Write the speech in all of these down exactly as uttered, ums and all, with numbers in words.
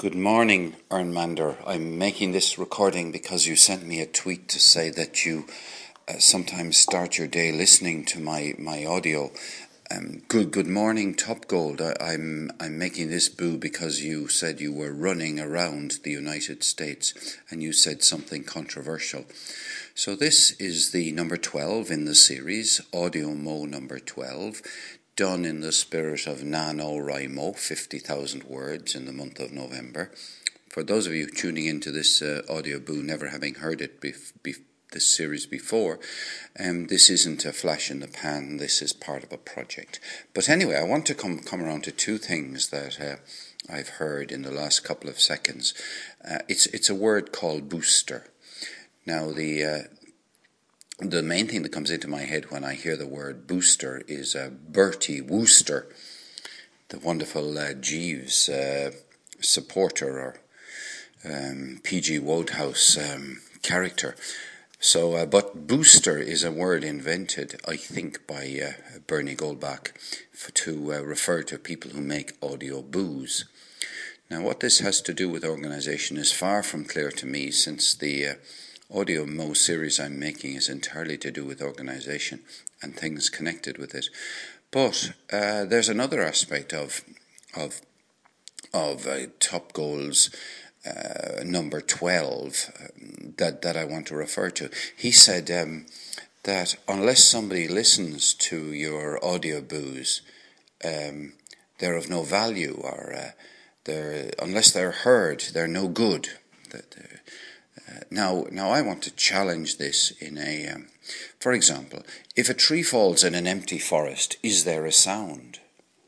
Good morning, Ernmander. I'm making this recording because you sent me a tweet to say that you uh, sometimes start your day listening to my, my audio. Um, good good morning, Top Gold. I, I'm I'm making this boo because you said you were running around the United States and you said something controversial. So this is the number twelve in the series, Audio Mo number twelve, done in the spirit of NaNoWriMo, fifty thousand words in the month of November. For those of you tuning into this uh, audio boo, never having heard it bef- bef- this series before, um, this isn't a flash in the pan, this is part of a project. But anyway, I want to come, come around to two things that uh, I've heard in the last couple of seconds. Uh, it's, it's a word called booster. Now, the uh, the main thing that comes into my head when I hear the word booster is uh, Bertie Wooster, the wonderful uh, Jeeves uh, supporter or um, P G Wodehouse um, character. So, uh, but booster is a word invented, I think, by uh, Bernie Goldbach for, to uh, refer to people who make audio boos. Now, what this has to do with organisation is far from clear to me, since the uh, Audio Mo series I'm making is entirely to do with organisation and things connected with it. But uh, there's another aspect of of of uh, Top Goals uh, number twelve um, that that I want to refer to. He said um, that unless somebody listens to your audio boos, um, they're of no value, or uh, they're unless they're heard, they're no good. That Uh, now, now I want to challenge this in a, um, for example, if a tree falls in an empty forest, is there a sound?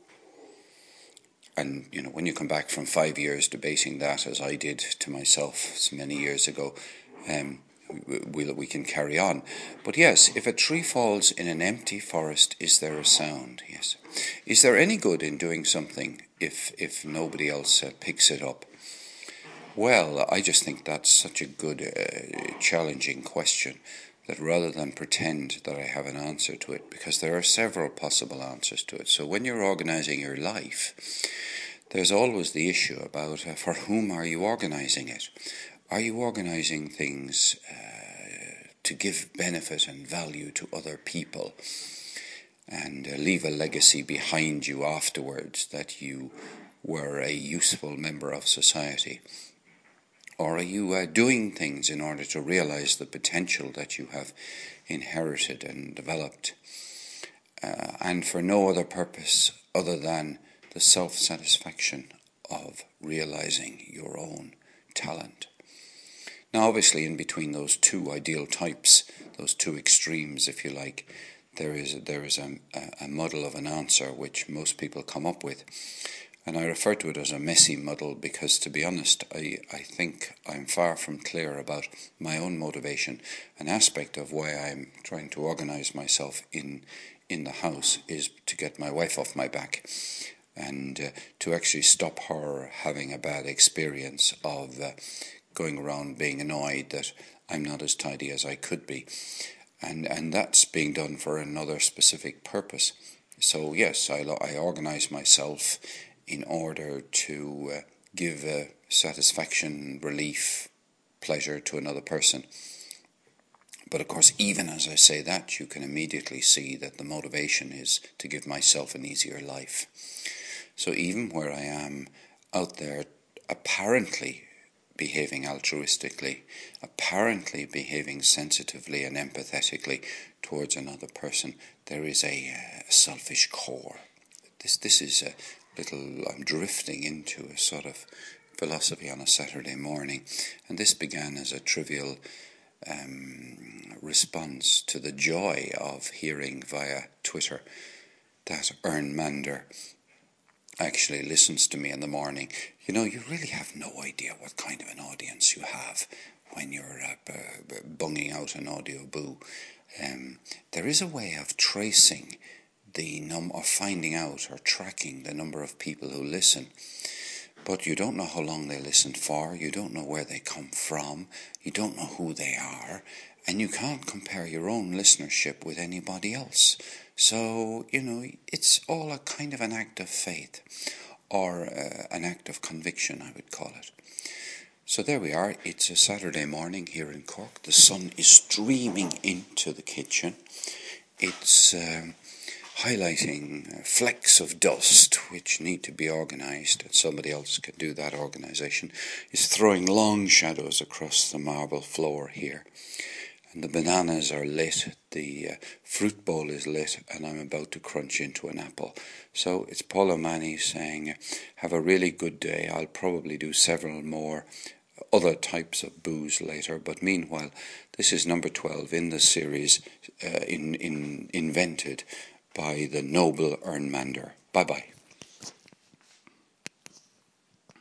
And, you know, when you come back from five years debating that, as I did to myself so many years ago, um, we, we can carry on. But yes, if a tree falls in an empty forest, is there a sound? Yes. Is there any good in doing something if, if nobody else uh, picks it up? Well, I just think that's such a good, uh, challenging question that rather than pretend that I have an answer to it, because there are several possible answers to it. So when you're organising your life, there's always the issue about uh, for whom are you organising it? Are you organising things uh, to give benefit and value to other people and uh, leave a legacy behind you afterwards that you were a useful member of society? Or are you uh, doing things in order to realize the potential that you have inherited and developed, uh, and for no other purpose other than the self-satisfaction of realizing your own talent? Now, obviously, in between those two ideal types, those two extremes, if you like, there is there is a, a muddle of an answer which most people come up with. And I refer to it as a messy muddle because, to be honest, I, I think I'm far from clear about my own motivation. An aspect of why I'm trying to organise myself in in the house is to get my wife off my back and uh, to actually stop her having a bad experience of uh, going around being annoyed that I'm not as tidy as I could be. And, and that's being done for another specific purpose. So, yes, I, I organise myself in order to uh, give uh, satisfaction, relief, pleasure to another person. But of course, even as I say that, you can immediately see that the motivation is to give myself an easier life. So even where I am out there apparently behaving altruistically, apparently behaving sensitively and empathetically towards another person, there is a uh, selfish core. This, this is a little, I'm drifting into a sort of philosophy on a Saturday morning, and this began as a trivial um, response to the joy of hearing via Twitter that Ernmander actually listens to me in the morning. You know, you really have no idea what kind of an audience you have when you're uh, bunging out an audio boo. Um, there is a way of tracing the num or finding out or tracking the number of people who listen, but you don't know how long they listened for, you don't know where they come from, you don't know who they are, and you can't compare your own listenership with anybody else. So, you know, it's all a kind of an act of faith. or uh, an act of conviction, I would call it. So there we are. It's a Saturday morning here in Cork. The sun is streaming into the kitchen. It's um, highlighting flecks of dust which need to be organised, and somebody else can do that organisation. It's throwing long shadows across the marble floor here. And the bananas are lit, the uh, fruit bowl is lit, and I'm about to crunch into an apple. So it's Paul O'Mahony saying, have a really good day. I'll probably do several more other types of booze later, but meanwhile, this is number twelve in the series uh, in, in, invented by the noble Ern Mander. Bye-bye.